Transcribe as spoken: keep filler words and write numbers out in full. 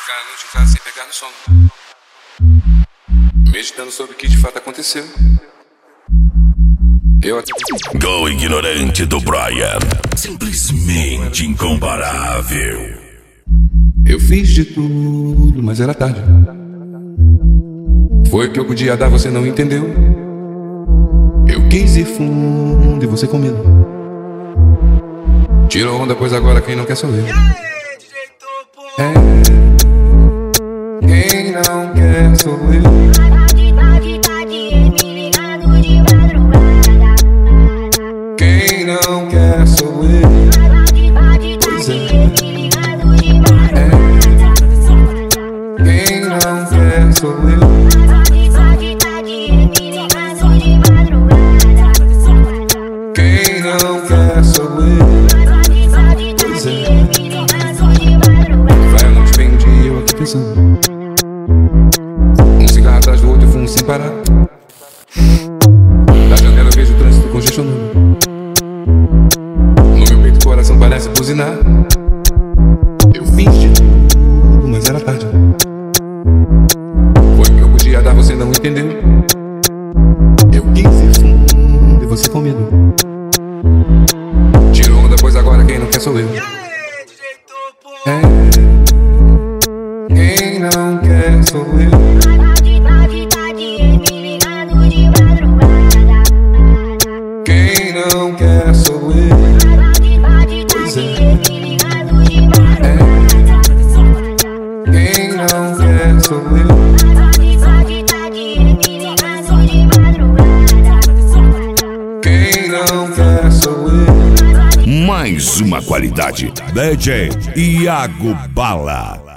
ficar a noite em casa sem pegar no sono, meditando sobre o que de fato aconteceu. Eu aqui... Go ignorante do Brian, simplesmente incomparável. Eu fiz de tudo, mas era tarde. Foi o que eu podia dar, você não entendeu. Eu quis ir fundo e você com medo. Tirou onda, pois agora quem não quer sou eu. É, quem não quer sou eu. Quem não quer sou eu. Pois é. É, quem não quer sou eu. Quem não quer sou eu. Pois é. Vai a noite, vem um dia eu aqui pensando. Um cigarro atrás do outro e fumo sem parar. Da janela eu vejo o trânsito congestionando. No meu peito o coração parece buzinar. Eu fiz de tudo, mas era tarde. Foi o que eu podia dar, você não entendeu. Eu quis ir fundo e você com medo. Tirou onda, pois agora quem não quer sou eu. É, quem não quer sou eu. Quem não quer sou eu. Pois é. É, quem não quer sou eu. Quem não quer sou eu. Mais uma qualidade, D J Iago Bala.